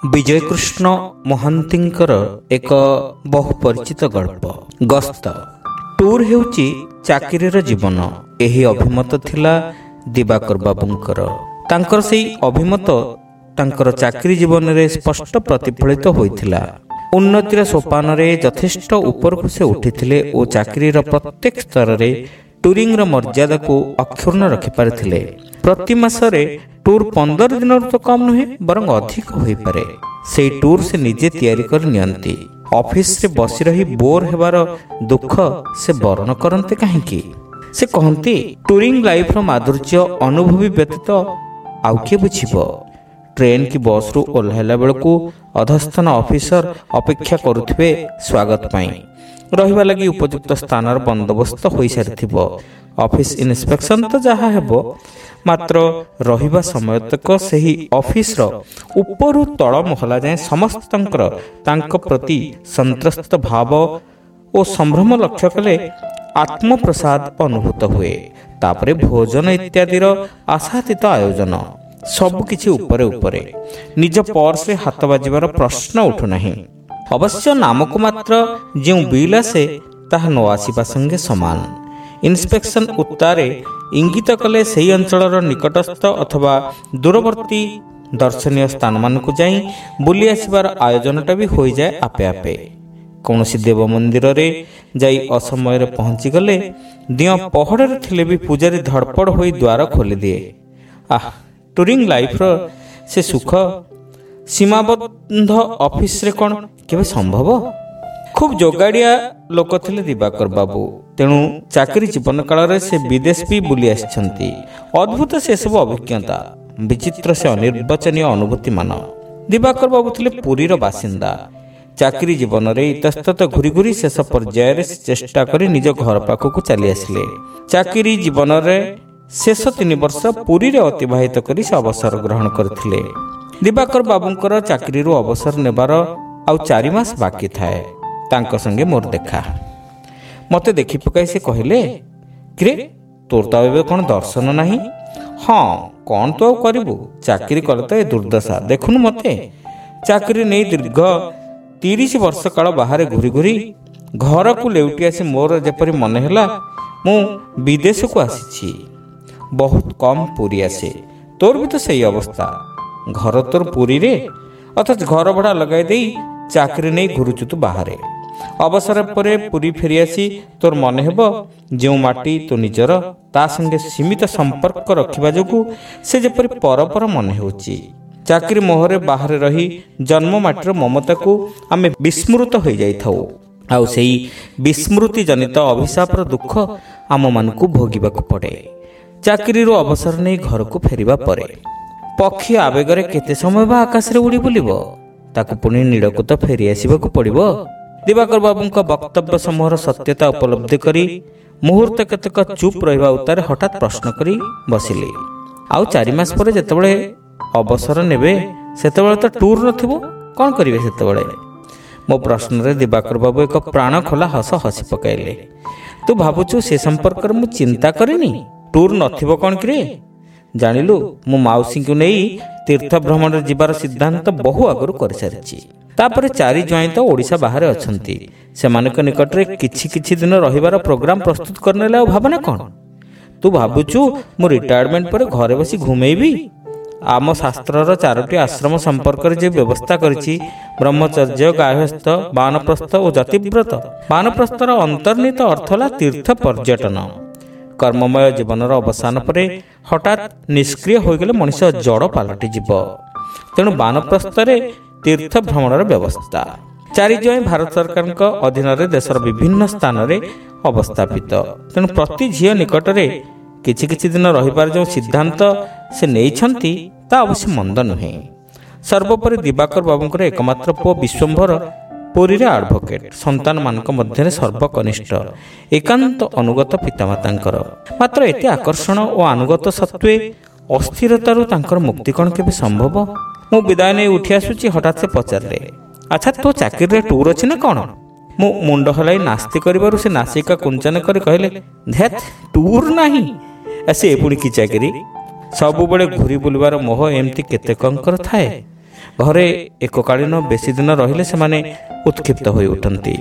ବିଜୟକୃଷ୍ଣ ମହାନ୍ତିଙ୍କର ଏକ ବହୁ ପରିଚିତ ଗଳ୍ପ ଗସ୍ତ। ଟୁର୍ ହେଉଛି ଚାକିରିର ଜୀବନ। ଏହି ଅଭିମତ ଥିଲା ଦିବାକର ବାବୁଙ୍କର। ତାଙ୍କର ସେହି ଅଭିମତ ତାଙ୍କର ଚାକିରି ଜୀବନରେ ସ୍ପଷ୍ଟ ପ୍ରତିଫଳିତ ହୋଇଥିଲା। ଉନ୍ନତିର ସୋପାନରେ ଯଥେଷ୍ଟ ଉପରକୁ ସେ ଉଠିଥିଲେ ଓ ଚାକିରିର ପ୍ରତ୍ୟେକ ସ୍ତରରେ ଟୁରିଂର ମର୍ଯ୍ୟାଦାକୁ ଅକ୍ଷୁର୍ଣ୍ଣ ରଖିପାରିଥିଲେ। ପ୍ରତି ମାସରେ ଟୁର୍ 15 ଦିନରୁ ତ କମ୍ ନୁହେଁ, ବରଂ ଅଧିକ ହୋଇପାରେ। ସେଇ ଟୁର୍ ସେ ନିଜେ ତିଆରି କରି ନିଅନ୍ତି। ଅଫିସରେ ବସି ରହି ବୋର୍ ହେବାର ଦୁଃଖ ସେ ବର୍ଣ୍ଣ କରନ୍ତେ କାହିଁକି? ସେ କହନ୍ତି, ଟୁରିଂ ଲାଇଫ୍ର ମାଧୁର୍ଯ୍ୟ ଅନୁଭବୀ ବ୍ୟତୀତ ଆଉ କିଏ ବୁଝିବ? ଟ୍ରେନ୍ କି ବସ୍ରୁ ଓହ୍ଲାଇଲା ବେଳକୁ ଅଧସ୍ତନ ଅଫିସର ଅପେକ୍ଷା କରୁଥିବେ ସ୍ୱାଗତ ପାଇଁ। ରହିବା ଲାଗି ଉପଯୁକ୍ତ ସ୍ଥାନର ବନ୍ଦୋବସ୍ତ ହୋଇସାରିଥିବ। ଅଫିସ ଇନ୍ସପେକ୍ସନ ତ ଯାହା ହେବ, ମାତ୍ର ରହିବା ସମୟ ତକ ସେହି ଅଫିସର ଉପରୁ ତଳ ମହଲା ଯାଏଁ ସମସ୍ତଙ୍କର ତାଙ୍କ ପ୍ରତି ସନ୍ତ୍ରସ୍ତ ଭାବ ଓ ସମ୍ଭ୍ରମ ଲକ୍ଷ୍ୟ କଲେ ଆତ୍ମପ୍ରସାଦ ଅନୁଭୂତ ହୁଏ। ତାପରେ ଭୋଜନ ଇତ୍ୟାଦିର ଆଶାତୀତ ଆୟୋଜନ, ସବୁକିଛି ଉପରେ ଉପରେ। ନିଜ ପର୍ସରେ ହାତ ବାଜିବାର ପ୍ରଶ୍ନ ଉଠୁନାହିଁ। ଅବଶ୍ୟ ନାମକୁ ମାତ୍ର ଯେଉଁ ବିଲ୍ ଆସେ ତାହା ନ ଆସିବା ସଙ୍ଗେ ସମାନ। ଇନ୍ସପେକ୍ସନ ଉତ୍ତାରେ ଇଙ୍ଗିତ କଲେ ସେହି ଅଞ୍ଚଳର ନିକଟସ୍ଥ ଅଥବା ଦୂରବର୍ତ୍ତୀ ଦର୍ଶନୀୟ ସ୍ଥାନମାନଙ୍କୁ ଯାଇ ବୁଲି ଆସିବାର ଆୟୋଜନଟା ବି ହୋଇଯାଏ ଆପେ ଆପେ। କୌଣସି ଦେବ ମନ୍ଦିରରେ ଯାଇ ଅସମୟରେ ପହଞ୍ଚିଗଲେ ଦିଅଁ ପହଡ଼ରେ ଥିଲେ ବି ପୂଜାରୀ ଧଡ଼ପଡ଼ ହୋଇ ଦ୍ୱାର ଖୋଲିଦିଏ। ଟୁରିଂ ଲାଇଫ୍ର ସେ ସୁଖ ସୀମାବଦ୍ଧ ଅଫିସରେ କ'ଣ କେବେ ସମ୍ଭବ? ଖୁବ୍ ଯୋଗାଡ଼ିଆ ଲୋକ ଥିଲେ ଦିବାକର ବାବୁ। ତେଣୁ ଚାକିରି ଜୀବନ କାଳରେ ସେ ବିଦେଶ ବି ବୁଲି ଆସିଛନ୍ତି। ଅଦ୍ଭୁତ ସେସବୁ ଅଭିଜ୍ଞତା, ବିଚିତ୍ର ସେ ଅନିର୍ବାଚନୀୟ ଅନୁଭୂତିମାନ। ଦିବାକର ବାବୁ ଥିଲେ ପୁରୀର ବାସିନ୍ଦା। ଚାକିରି ଜୀବନରେ ଇତସ୍ତତ ଘୁରି ଘୁରି ଶେଷ ପର୍ଯ୍ୟାୟରେ ଚେଷ୍ଟା କରି ନିଜ ଘର ପାଖକୁ ଚାଲି ଆସିଲେ। ଚାକିରି ଜୀବନରେ ଶେଷ 3 ବର୍ଷ ପୁରୀରେ ଅତିବାହିତ କରି ସେ ଅବସର ଗ୍ରହଣ କରିଥିଲେ। ଦିବାକର ବାବୁଙ୍କର ଚାକିରିରୁ ଅବସର ନେବାର ଆଉ 4 ମାସ ବାକି ଥାଏ। ତାଙ୍କ ସଙ୍ଗେ ମୋର ଦେଖା। ମୋତେ ଦେଖି ପକାଇ ସେ କହିଲେ, କିରେ ତୋର ତ ଏବେ କ'ଣ ଦର୍ଶନ ନାହିଁ? ହଁ, କ'ଣ ତୁ ଆଉ କରିବୁ? ଚାକିରି କଲେ ତ ଏ ଦୁର୍ଦ୍ଦଶା। ଦେଖୁନୁ ମୋତେ। ଚାକିରି ନେଇ ଦୀର୍ଘ 30 ବର୍ଷ କାଳ ବାହାରେ ଘୁରି ଘୁରି ଘରକୁ ଲେଉଟି ଆସି ମୋର ଯେପରି ମନେ ହେଲା ମୁଁ ବିଦେଶକୁ ଆସିଛି। ବହୁତ କମ୍ ପୁରୀ ଆସେ। ତୋର ବି ତ ସେଇ ଅବସ୍ଥା। ଘର ତୋର ପୁରୀରେ, ଅଥଚ ଘର ଭଡ଼ା ଲଗାଇ ଦେଇ ଚାକିରି ନେଇ ଘୁରୁଛୁ ତୁ ବାହାରେ। ଅବସର ପରେ ପୁରୀ ଫେରିଆସି ତୋର ମନେ ହେବ ଯେଉଁ ମାଟି ତୁ ନିଜର, ତା ସଙ୍ଗେ ସୀମିତ ସମ୍ପର୍କ ରଖିବା ଯୋଗୁଁ ସେ ଯେପରି ପରପର ମନେ ହେଉଛି। ଚାକିରି ମୋହରେ ବାହାରେ ରହି ଜନ୍ମ ମାଟିର ମମତାକୁ ଆମେ ବିସ୍ମୃତ ହୋଇଯାଇଥାଉ। ଆଉ ସେଇ ବିସ୍ମୃତି ଜନିତ ଅଭିଶାପର ଦୁଃଖ ଆମମାନଙ୍କୁ ଭୋଗିବାକୁ ପଡ଼େ। ଚାକିରିରୁ ଅବସର ନେଇ ଘରକୁ ଫେରିବା ପରେ ପକ୍ଷୀ ଆବେଗରେ କେତେ ସମୟ ବା ଆକାଶରେ ଉଡ଼ି ବୁଲିବ? ତାକୁ ପୁଣି ନୀଡ଼କୁ ତ ଫେରି ଆସିବାକୁ ପଡ଼ିବ। ଦିବାକର ବାବୁଙ୍କ ବକ୍ତବ୍ୟ ସମୂହର ସତ୍ୟତା ଉପଲବ୍ଧି କରି ମୁହୂର୍ତ୍ତ କେତେକ ଚୁପ୍ ରହିବା ଉତ୍ତାରେ ହଠାତ୍ ପ୍ରଶ୍ନ କରି ବସିଲି, ଆଉ 4 ମାସ ପରେ ଯେତେବେଳେ ଅବସର ନେବେ ସେତେବେଳେ ତ ଟୁର୍ ନଥିବ, କ'ଣ କରିବେ ସେତେବେଳେ? ମୋ ପ୍ରଶ୍ନରେ ଦିବାକର ବାବୁ ଏକ ପ୍ରାଣ ଖୋଲା ହସ ହସି ପକାଇଲେ। ତୁ ଭାବୁଛୁ ସେ ସମ୍ପର୍କରେ ମୁଁ ଚିନ୍ତା କରିନି? ଟୁର୍ ନଥିବ କ'ଣ କିରେ? ଜାଣିଲୁ, ମୁଁ ମାଉସୀଙ୍କୁ ନେଇ ତୀର୍ଥ ଭ୍ରମଣରେ ଯିବାର ସିଦ୍ଧାନ୍ତ ବହୁ ଆଗରୁ କରିସାରିଛି। ତାପରେ 4 ଜ୍ୱାଇଁ ତ ଓଡ଼ିଶା ବାହାରେ ଅଛନ୍ତି। ସେମାନଙ୍କ ନିକଟରେ କିଛି ଦିନ ରହିବାର ପ୍ରୋଗ୍ରାମ ପ୍ରସ୍ତୁତ କରିନେଲେ ଆଉ ଭାବନା କ'ଣ? ତୁ ଭାବୁଛୁ ମୁଁ ରିଟାୟାରମେଣ୍ଟ ପରେ ଘରେ ବସି ଘୁମେଇବି? ଆମ ଶାସ୍ତ୍ରର 4ଟି ଆଶ୍ରମ ସମ୍ପର୍କରେ ଯେ ବ୍ୟବସ୍ଥା କରିଛି, ବ୍ରହ୍ମଚର୍ଯ୍ୟ, ଗାର୍ହସ୍ଥ, ବାନପ୍ରସ୍ଥ ଓ ଯତିବ୍ରତ। ବାନପ୍ରସ୍ଥର ଅନ୍ତର୍ନିହିତ ଅର୍ଥ ହେଲା ତୀର୍ଥ ପର୍ଯ୍ୟଟନ। କର୍ମମୟ ଜୀବନର ଅବସାନ ପରେ ହଠାତ୍ ନିଷ୍କ୍ରିୟ ହୋଇଗଲେ ମଣିଷ ଜଡ଼ ପାଲଟିଯିବ। ତେଣୁ ବାନପ୍ରସ୍ଥରେ ତୀର୍ଥ ଭ୍ରମଣର ବ୍ୟବସ୍ଥା। 4 ଜ୍ୱାଇଁ ଭାରତ ସରକାରଙ୍କ ଅଧୀନରେ ଦେଶର ବିଭିନ୍ନ ସ୍ଥାନରେ ଅବସ୍ଥାପିତ। ତେଣୁ ପ୍ରତି ଝିଅ ନିକଟରେ କିଛି ଦିନ ରହିବାର ଯେଉଁ ସିଦ୍ଧାନ୍ତ ସେ ନେଇଛନ୍ତି, ତା ଅବଶ୍ୟ ମନ୍ଦ ନୁହେଁ। ସର୍ବୋପରି ଦିବାକର ବାବୁଙ୍କର ଏକମାତ୍ର ପୁଅ ବିଶ୍ୱମ୍ଭର ପୁରୀରେ ଆଡଭୋକେଟ୍, ସନ୍ତାନମାନଙ୍କ ମଧ୍ୟରେ ସର୍ବକନିଷ୍ଠ, ଏକାନ୍ତ ଅନୁଗତ ପିତାମାତାଙ୍କର। ମାତ୍ର ଏତେ ଆକର୍ଷଣ ଓ ଆନୁଗତ ସତ୍ତ୍ୱେ ଅସ୍ଥିରତାରୁ ତାଙ୍କର ମୁକ୍ତି କ'ଣ କେବେ ସମ୍ଭବ? ମୁଁ ବିଦାୟ ନେଇ ଉଠି ଆସୁଛି, ହଠାତ୍ ସେ ପଚାରିଲେ, ଆଚ୍ଛା ତୋ ଚାକିରିରେ ଟୁର୍ ଅଛି ନା କ'ଣ? ମୁଁ ମୁଣ୍ଡ ହଲାଇ ନାସ୍ତି କରିବାରୁ ସେ ନାସିକା କୁଞ୍ଚନ କରି କହିଲେ, ଧେତ୍, ଟୁର୍ ନାହିଁ? ସେ ପୁଣି କି ଚାକିରି? ସବୁବେଳେ ଘୁରି ବୁଲିବାର ମୋହ ଏମିତି କେତେକଙ୍କର ଥାଏ। ଘରେ ଏକକାଳୀନ ବେଶୀ ଦିନ ରହିଲେ ସେମାନେ ଉତ୍କ୍ଷିପ୍ତ ହୋଇ ଉଠନ୍ତି।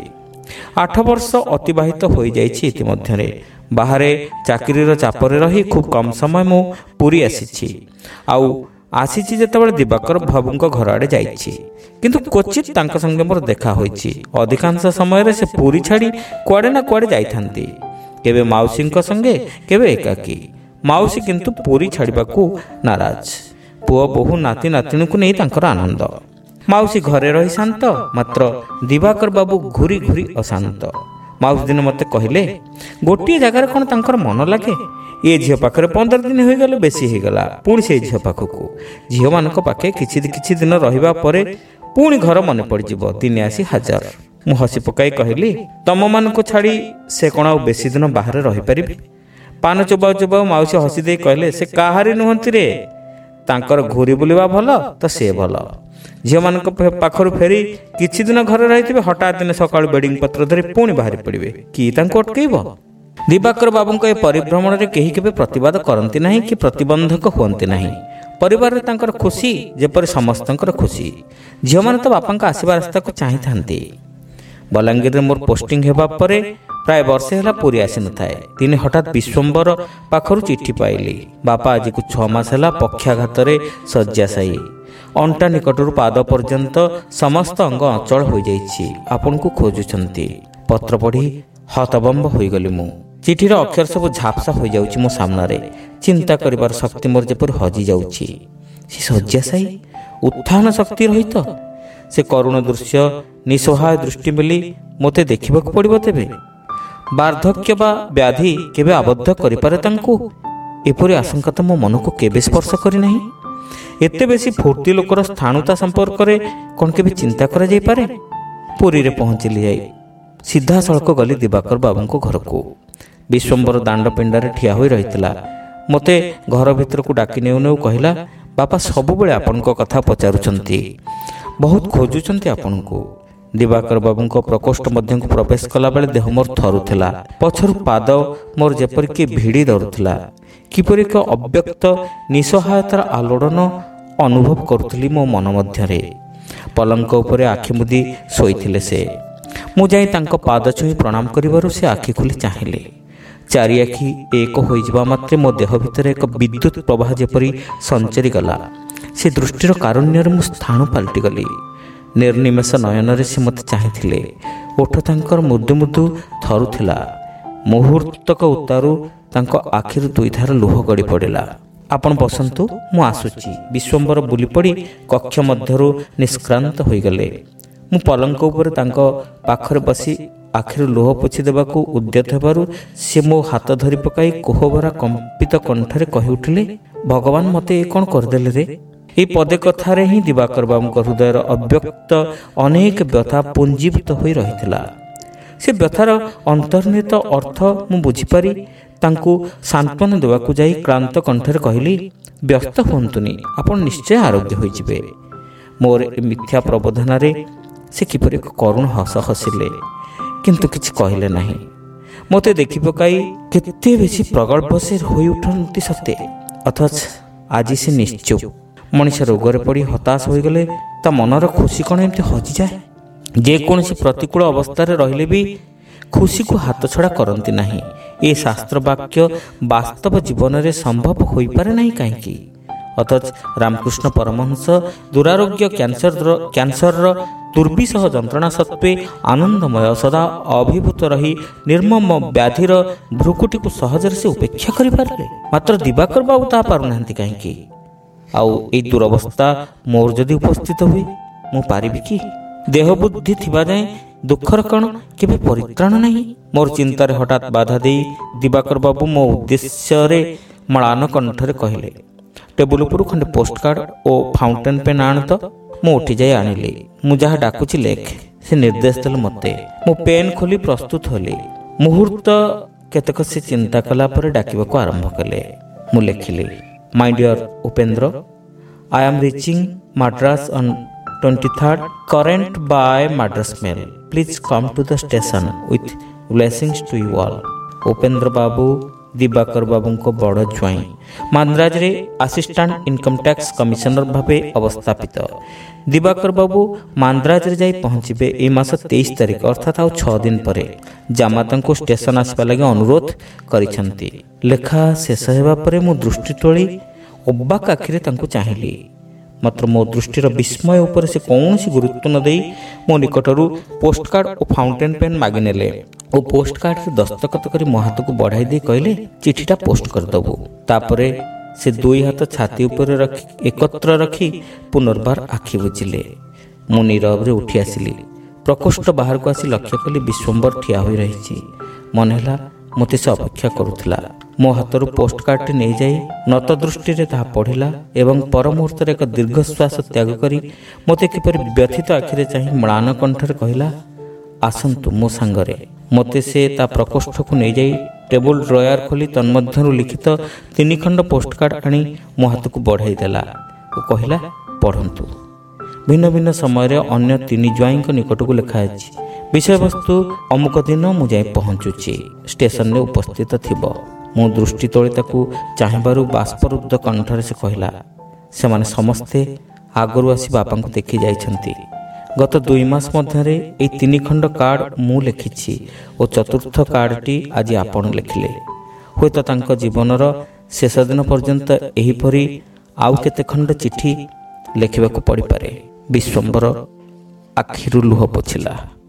8 ବର୍ଷ ଅତିବାହିତ ହୋଇଯାଇଛି। ଇତିମଧ୍ୟରେ ବାହାରେ ଚାକିରିର ଚାପରେ ରହି ଖୁବ୍ କମ୍ ସମୟ ମୁଁ ପୁରୀ ଆସିଛି। ଆଉ ଆସିଛି ଯେତେବେଳେ ଦିବାକର ବାବୁଙ୍କ ଘର ଆଡ଼େ ଯାଇଛି, କିନ୍ତୁ କ୍ୱଚିତ୍ ତାଙ୍କ ସଙ୍ଗେ ମୋର ଦେଖା ହୋଇଛି। ଅଧିକାଂଶ ସମୟରେ ସେ ପୁରୀ ଛାଡ଼ି କୁଆଡ଼େ ନା କୁଆଡ଼େ ଯାଇଥାନ୍ତି, କେବେ ମାଉସୀଙ୍କ ସଙ୍ଗେ, କେବେ ଏକାକୀ। ମାଉସୀ କିନ୍ତୁ ପୁରୀ ଛାଡ଼ିବାକୁ ନାରାଜ। ପୁଅ ବୋହୂ ନାତି ନାତିଣୀକୁ ନେଇ ତାଙ୍କର ଆନନ୍ଦ। ମାଉସୀ ଘରେ ରହି ଶାନ୍ତ, ମାତ୍ର ଦିବାକର ବାବୁ ଘୁରି ଘୁରି ଅଶାନ୍ତ। ମାଉସୀ ଦିନ ମୋତେ କହିଲେ, ଗୋଟିଏ ଜାଗାରେ କ'ଣ ତାଙ୍କର ମନ ଲାଗେ? ଏ ଝିଅ ପାଖରେ 15 ଦିନ ହୋଇଗଲେ ବେଶୀ ହୋଇଗଲା, ପୁଣି ସେଇ ଝିଅ ପାଖକୁ। ଝିଅମାନଙ୍କ ପାଖେ କିଛି ଦିନ ରହିବା ପରେ ପୁଣି ଘର ମନେ ପଡ଼ିଯିବ, ଦିନେ ଆସି ହାଜର। ମୁଁ ହସି ପକାଇ କହିଲି, ତମମାନଙ୍କୁ ଛାଡ଼ି ସେ କ'ଣ ଆଉ ବେଶୀ ଦିନ ବାହାରେ ରହିପାରିବେ? ପାନ ଚୋବାଉ ଚୋବାଉ ମାଉସୀ ହସି ଦେଇ କହିଲେ, ସେ କାହାରି ନୁହନ୍ତି ରେ। ତାଙ୍କର ଘୁରି ବୁଲିବା ଭଲ ତ ସେ ଭଲ। ଝିଅମାନଙ୍କ ପାଖରୁ ଫେରି କିଛି ଦିନ ଘରେ ରହିଥିବେ, ହଠାତ୍ ଦିନେ ସକାଳୁ ବେଡ଼ିଂ ପତ୍ର ଧରି ପୁଣି ବାହାରି ପଡ଼ିବେ। କି ତାଙ୍କୁ ଅଟକେଇବ? ଦିବାକର ବାବୁଙ୍କ ଏ ପରିଭ୍ରମଣରେ କେହି କେବେ ପ୍ରତିବାଦ କରନ୍ତି ନାହିଁ କି ପ୍ରତିବନ୍ଧକ ହୁଅନ୍ତି ନାହିଁ। ପରିବାରରେ ତାଙ୍କର ଖୁସି ଯେପରି ସମସ୍ତଙ୍କର ଖୁସି। ଝିଅମାନେ ତ ବାପାଙ୍କ ଆସିବା ରାସ୍ତାକୁ ଚାହିଁଥାନ୍ତି। ବଲାଙ୍ଗୀରରେ ମୋର ପୋଷ୍ଟିଂ ହେବା ପରେ ପ୍ରାୟ ବର୍ଷେ ହେଲା ପୁରୀ ଆସିନଥାଏ। ଦିନେ ହଠାତ୍ ବିଶ୍ୱମ୍ବର ପାଖରୁ ଚିଠି ପାଇଲି, ବାପା ଆଜିକୁ 6 ମାସ ହେଲା ପକ୍ଷାଘାତରେ ଶଯ୍ୟାଶାୟୀ। ଅଣ୍ଟା ନିକଟରୁ ପାଦ ପର୍ଯ୍ୟନ୍ତ ସମସ୍ତ ଅଙ୍ଗ ଅଚଳ ହୋଇଯାଇଛି, ଆପଣଙ୍କୁ ଖୋଜୁଛନ୍ତି। ପତ୍ର ପଢ଼ି ହତବମ୍ବ ହୋଇଗଲି ମୁଁ। ଚିଠିର ଅକ୍ଷର ସବୁ ଝାପ୍ସା ହୋଇଯାଉଛି ମୋ ସାମ୍ନାରେ। ଚିନ୍ତା କରିବାର ଶକ୍ତି ମୋର ଯେପରି ହଜିଯାଉଛି। ସେ ଶଯ୍ୟାଶାୟୀ, ଉତ୍ଥାନ ଶକ୍ତି ରହିତ। ସେ କରୁଣ ଦୃଶ୍ୟ ନିଃସହାୟ ଦୃଷ୍ଟି ମେଲି ମୋତେ ଦେଖିବାକୁ ପଡ଼ିବ। ତେବେ ବାର୍ଦ୍ଧକ୍ୟ ବା ବ୍ୟାଧି କେବେ ଆବଦ୍ଧ କରିପାରେ ତାଙ୍କୁ? ଏପରି ଆଶଙ୍କା ତ ମୋ ମନକୁ କେବେ ସ୍ପର୍ଶ କରିନାହିଁ। ଏତେ ବେଶୀ ଫୁର୍ତ୍ତି ଲୋକର ସ୍ଥାଣୁତା ସମ୍ପର୍କରେ କ'ଣ କେବେ ଚିନ୍ତା କରାଯାଇପାରେ? ପୁରୀରେ ପହଞ୍ଚିଲି ଯାଇ ସିଧାସଳଖ ଗଲି ଦିବାକର ବାବୁଙ୍କ ଘରକୁ। ବିଶ୍ୱମ୍ବର ଦାଣ୍ଡ ପିଣ୍ଡାରେ ଠିଆ ହୋଇ ରହିଥିଲା। ମୋତେ ଘର ଭିତରକୁ ଡାକି ନେଉ ନେଉ କହିଲା, ବାପା ସବୁବେଳେ ଆପଣଙ୍କ କଥା ପଚାରୁଛନ୍ତି, ବହୁତ ଖୋଜୁଛନ୍ତି ଆପଣଙ୍କୁ। ଦିବାକର ବାବୁଙ୍କ ପ୍ରକୋଷ୍ଠ ମଧ୍ୟକୁ ପ୍ରବେଶ କଲାବେଳେ ଦେହ ମୋର ଥରୁଥିଲା। ପଛରୁ ପାଦ ମୋର ଯେପରି କିଏ ଭିଡ଼ି ଧରୁଥିଲା। କିପରି ଏକ ଅବ୍ୟକ୍ତ ନିଃସହାୟତାର ଆଲୋଡ଼ନ ଅନୁଭବ କରୁଥିଲି ମୋ ମନ ମଧ୍ୟରେ। ପଲଙ୍କ ଉପରେ ଆଖି ମୁଦି ଶୋଇଥିଲେ ସେ। ମୁଁ ଯାଇ ତାଙ୍କ ପାଦ ଛୁଇଁ ପ୍ରଣାମ କରିବାରୁ ସେ ଆଖି ଖୋଲି ଚାହିଁଲେ। ଚାରି ଆଖି ଏକ ହୋଇଯିବା ମାତ୍ରେ ମୋ ଦେହ ଭିତରେ ଏକ ବିଦ୍ୟୁତ୍ ପ୍ରବାହ ଯେପରି ସଞ୍ଚରି ଗଲା। ସେ ଦୃଷ୍ଟିର କାରୁଣ୍ୟରେ ମୁଁ ସ୍ଥାଣୁ ପାଲଟିଗଲି। ନିର୍ନିମେଷ ନୟନରେ ସେ ମୋତେ ଚାହିଁଥିଲେ। ଓଠ ତାଙ୍କର ମୃଦୁ ମୃଦୁ ଥରୁଥିଲା। ମୁହୂର୍ତ୍ତକ ଉତ୍ତାରୁ ତାଙ୍କ ଆଖିରୁ 2 ଧାର ଲୁହ ଗଡ଼ି ପଡ଼ିଲା। ଆପଣ ବସନ୍ତୁ, ମୁଁ ଆସୁଛି। ବିଶ୍ୱମ୍ବର ବୁଲି ପଡ଼ି କକ୍ଷ ମଧ୍ୟରୁ ନିଷ୍କ୍ରାନ୍ତ ହୋଇଗଲେ। ମୁଁ ପଲଙ୍କ ଉପରେ ତାଙ୍କ ପାଖରେ ବସି ଆଖିରୁ ଲୁହ ପୋଛି ଦେବାକୁ ଉଦ୍ୟତ ହେବାରୁ ସେ ମୋ ହାତ ଧରି ପକାଇ କୋହଭରା କମ୍ପିତ କଣ୍ଠରେ କହି ଉଠିଲେ, ଭଗବାନ ମୋତେ ଏ କ'ଣ କରିଦେଲେ ରେ? ଏହି ପଦେ କଥାରେ ହିଁ ଦିବାକର ବାବୁଙ୍କ ହୃଦୟର ଅବ୍ୟକ୍ତ ଅନେକ ବ୍ୟଥା ପୁଞ୍ଜୀଭୂତ ହୋଇ ରହିଥିଲା। ସେ ବ୍ୟଥାର ଅନ୍ତର୍ନିହିତ ଅର୍ଥ ମୁଁ ବୁଝିପାରି ତାଙ୍କୁ ସାନ୍ତ୍ୱନା ଦେବାକୁ ଯାଇ କ୍ଳାନ୍ତ କଣ୍ଠରେ କହିଲି, ବ୍ୟସ୍ତ ହୁଅନ୍ତୁନି, ଆପଣ ନିଶ୍ଚୟ ଆରୋଗ୍ୟ ହୋଇଯିବେ। ମୋର ଏ ମିଥ୍ୟା ପ୍ରବୋଧନାରେ ସେ କିପରି ଏକ କରୁଣ ହସ ହସିଲେ, କିନ୍ତୁ କିଛି କହିଲେ ନାହିଁ। ମୋତେ ଦେଖି ପକାଇ କେତେ ବେଶୀ ପ୍ରଗଳ୍ଭ ସେ ହୋଇ ଉଠନ୍ତି ସତେ, ଅଥଚ ଆଜି ସେ ନିଶ୍ଚୁପ। ମଣିଷ ରୋଗରେ ପଡ଼ି ହତାଶ ହୋଇଗଲେ ତା ମନର ଖୁସି କ'ଣ ଏମିତି ହଜିଯାଏ? ଯେକୌଣସି ପ୍ରତିକୂଳ ଅବସ୍ଥାରେ ରହିଲେ ବି ଖୁସିକୁ ହାତଛଡ଼ା କରନ୍ତି ନାହିଁ। ଏ ଶାସ୍ତ୍ର ବାକ୍ୟ ବାସ୍ତବ ଜୀବନରେ ସମ୍ଭବ ହୋଇପାରେ ନାହିଁ କାହିଁକି? ଅଥଚ ରାମକୃଷ୍ଣ ପରମହଂସ ଦୁରାରୋଗ୍ୟ କ୍ୟାନ୍ସରର ଦୁର୍ବିସହ ଯନ୍ତ୍ରଣା ସତ୍ତ୍ୱେ ଆନନ୍ଦମୟ ସଦା ଅଭିଭୂତ ରହି ନିର୍ମମ ବ୍ୟାଧିର ଭ୍ରୁକୁଟିକୁ ସହଜରେ ସେ ଉପେକ୍ଷା କରିପାରିଲେ। ମାତ୍ର ଦିବାକର ବାବୁ ତାହା ପାରୁନାହାନ୍ତି କାହିଁକି? ଆଉ ଏଇ ଦୁରବସ୍ଥା ମୋର ଯଦି ଉପସ୍ଥିତ ହୁଏ, ମୁଁ ପାରିବି କି? ଦେହ ବୁଦ୍ଧି ଥିବା ଯାଏଁ ଦୁଃଖର କ'ଣ କେବେ ପରିତ୍ରାଣ ନାହିଁ? ମୋର ଚିନ୍ତାରେ ହଠାତ୍ ବାଧା ଦେଇ ଦିବାକର ବାବୁ ମୋ ଉଦ୍ଦେଶ୍ୟରେ ମ୍ଳାନ କଣ୍ଠରେ କହିଲେ, ଟେବୁଲ ଉପରୁ ଖଣ୍ଡେ ପୋଷ୍ଟକାର୍ଡ଼ ଓ ଫାଉଣ୍ଟେନ୍ ପେନ୍ ଆଣ ତ। ମୁଁ ଉଠି ଯାଇ ଆଣିଲି। ମୁଁ ଯାହା ଡାକୁଛି ଲେଖ, ସେ ନିର୍ଦ୍ଦେଶ ଦେଲେ ମୋତେ। ମୁଁ ପେନ୍ ଖୋଲି ପ୍ରସ୍ତୁତ ହେଲି। ମୁହୂର୍ତ୍ତ କେତେକ ସେ ଚିନ୍ତା କଲା ପରେ ଡାକିବାକୁ ଆରମ୍ଭ କଲେ। ମୁଁ ଲେଖିଲି, my dear Upendra, I am reaching Madras on 23rd current by Madras mail. Please come to the station with blessings to you all. Upendra ବାବୁ ଦିବାକର ବାବୁଙ୍କ ବଡ଼ ଜ୍ୱାଇଁ ମାନ୍ଦ୍ରାଜରେ ଆସିଷ୍ଟାଣ୍ଟ ଇନକମ୍ ଟ୍ୟାକ୍ସ କମିଶନର ଭାବେ ଅବସ୍ଥାପିତ। ଦିବାକର ବାବୁ ମାନ୍ଦ୍ରାଜରେ ଯାଇ ପହଞ୍ଚିବେ ଏହି ମାସ 23 ତାରିଖ ଅର୍ଥାତ୍ ଆଉ 6 ଦିନ ପରେ। ଜାମାତାଙ୍କୁ ଷ୍ଟେସନ ଆସିବା ଲାଗି ଅନୁରୋଧ କରିଛନ୍ତି। ଲେଖା ଶେଷ ହେବା ପରେ ମୁଁ ଦୃଷ୍ଟି ତୋଳି ଅବାକ୍ ଆଖିରେ ତାଙ୍କୁ ଚାହିଁଲି। ମାତ୍ର ମୋ ଦୃଷ୍ଟିର ବିସ୍ମୟ ଉପରେ ସେ କୌଣସି ଗୁରୁତ୍ୱ ନ ଦେଇ ମୋ ନିକଟରୁ ପୋଷ୍ଟକାର୍ଡ଼ ଓ ଫାଉଣ୍ଟେନ୍ ପେନ୍ ମାଗିନେଲେ ଓ ପୋଷ୍ଟକାର୍ଡ଼ରେ ଦସ୍ତଖତ କରି ମୋ ହାତକୁ ବଢ଼ାଇ ଦେଇ କହିଲେ, ଚିଠିଟା ପୋଷ୍ଟ କରିଦେବୁ। ତାପରେ ସେ 2 ହାତ ଛାତି ଉପରେ ଏକତ୍ର ରଖି ପୁନର୍ବାର ଆଖି ବୁଜିଲେ। ମୁଁ ନୀରବରେ ଉଠି ଆସିଲି। ପ୍ରକୋଷ୍ଠ ବାହାରକୁ ଆସି ଲକ୍ଷ୍ୟ କଲି ବିଶ୍ୱମ୍ବର ଠିଆ ହୋଇ ରହିଛି। ମନେ ହେଲା ମୋତେ ସେ ଅପେକ୍ଷା କରୁଥିଲା। ମୋ ହାତରୁ ପୋଷ୍ଟକାର୍ଡ଼ଟି ନେଇଯାଇ ନତ ଦୃଷ୍ଟିରେ ତାହା ପଢ଼ିଲା ଏବଂ ପର ମୁହୂର୍ତ୍ତରେ ଏକ ଦୀର୍ଘଶ୍ୱାସ ତ୍ୟାଗ କରି ମୋତେ କିପରି ବ୍ୟଥିତ ଆଖିରେ ଚାହିଁ ମ୍ଳାନ କଣ୍ଠରେ କହିଲା, ଆସନ୍ତୁ ମୋ ସାଙ୍ଗରେ। ମୋତେ ସେ ତା ପ୍ରକୋଷ୍ଠକୁ ନେଇଯାଇ ଟେବୁଲ ଡ୍ରୟାର ଖୋଲି ତନ୍ମଧ୍ୟରୁ ଲିଖିତ 3 ଖଣ୍ଡ ପୋଷ୍ଟକାର୍ଡ଼ ଆଣି ମୋ ହାତକୁ ବଢ଼ାଇ ଦେଲା ଓ କହିଲା, ପଢ଼ନ୍ତୁ। ଭିନ୍ନ ଭିନ୍ନ ସମୟରେ ଅନ୍ୟ 3 ଜ୍ୱାଇଁଙ୍କ ନିକଟକୁ ଲେଖାଅଛି। ବିଷୟବସ୍ତୁ ଅମୁକ ଦିନ ମୁଁ ଯାଇ ପହଞ୍ଚୁଛି, ଷ୍ଟେସନରେ ଉପସ୍ଥିତ ଥିବ। ମୁଁ ଦୃଷ୍ଟି ତୋଳି ତାକୁ ଚାହିଁବାରୁ ବାଷ୍ପରୁଦ୍ଧ କଣ୍ଠରେ ସେ କହିଲା, ସେମାନେ ସମସ୍ତେ ଆଗରୁ ଆସି ବାପାଙ୍କୁ ଦେଖି ଯାଇଛନ୍ତି। ଗତ 2 ମାସ ମଧ୍ୟରେ ଏହି 3 ଖଣ୍ଡ କାର୍ଡ଼ ମୁଁ ଲେଖିଛି ଓ ଚତୁର୍ଥ କାର୍ଡ଼ଟି ଆଜି ଆପଣ ଲେଖିଲେ। ହୁଏତ ତାଙ୍କ ଜୀବନର ଶେଷ ଦିନ ପର୍ଯ୍ୟନ୍ତ ଏହିପରି ଆଉ କେତେ ଖଣ୍ଡ ଚିଠି ଲେଖିବାକୁ ପଡ଼ିପାରେ। ବିଶ୍ୱମ୍ବର ଆଖିରୁ ଲୁହ ପୋଛିଲା।